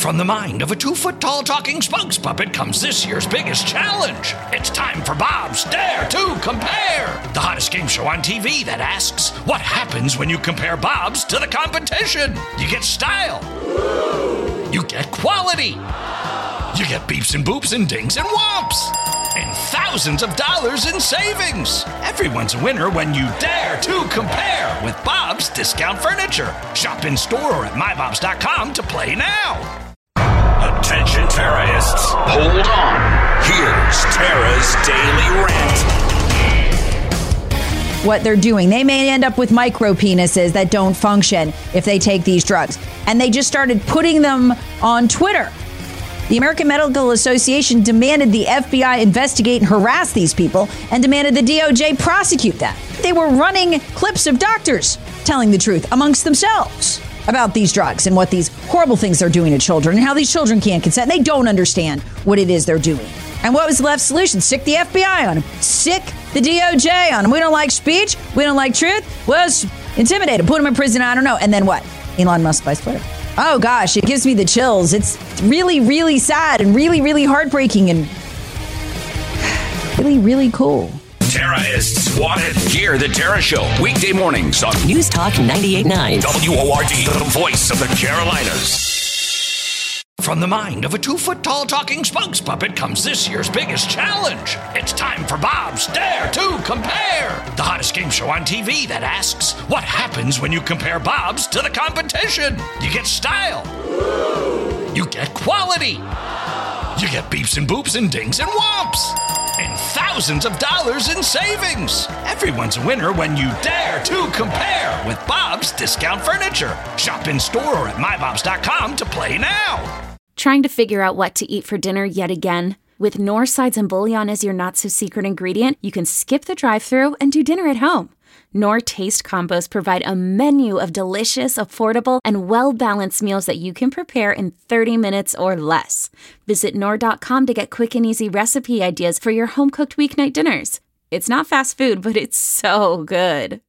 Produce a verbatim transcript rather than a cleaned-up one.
From the mind of a two-foot-tall talking spokes puppet comes this year's biggest challenge. It's time for Bob's Dare to Compare, the hottest game show on T V that asks, what happens when you compare Bobs to the competition? You get style. You get quality. You get beeps and boops and dings and whomps. And thousands of dollars in savings. Everyone's a winner when you dare to compare with Bob's Discount Furniture. Shop in store or at my bobs dot com to play now. Attention terrorists, hold on. Here's Tara's Daily Rant. What they're doing. They may end up with micro penises that don't function if they take these drugs. And they just started putting them on Twitter. The American Medical Association demanded the F B I investigate and harass these people and demanded the D O J prosecute them. They were running clips of doctors telling the truth amongst themselves about these drugs and what these horrible things they're doing to children and how these children can't consent. They don't understand what it is they're doing. And what was the left solution? Sick the F B I on them. Sick the D O J on them. We don't like speech. We don't like truth. Well, let's intimidate them. Put them in prison. I don't know. And then what? Elon Musk buys Twitter. Oh, gosh, it gives me the chills. It's really, really sad and really, really heartbreaking and really, really cool. Tara is swatted. Hear the Tara Show weekday mornings on News Talk ninety-eight point nine. W O R D, the voice of the Carolinas. From the mind of a two-foot-tall talking spokes puppet comes this year's biggest challenge. It's time for Bob's Dare to Compare, the hottest game show on T V that asks, what happens when you compare Bobs to the competition? You get style. You get quality. You get beeps and boops and dings and whomps. And thousands of dollars in savings. Everyone's a winner when you dare to compare with Bob's Discount Furniture. Shop in store or at my bobs dot com to play now. Trying to figure out what to eat for dinner yet again? With Knorr sides and bouillon as your not-so-secret ingredient, you can skip the drive-thru and do dinner at home. Knorr Taste Combos provide a menu of delicious, affordable, and well-balanced meals that you can prepare in thirty minutes or less. Visit Knorr dot com to get quick and easy recipe ideas for your home-cooked weeknight dinners. It's not fast food, but it's so good.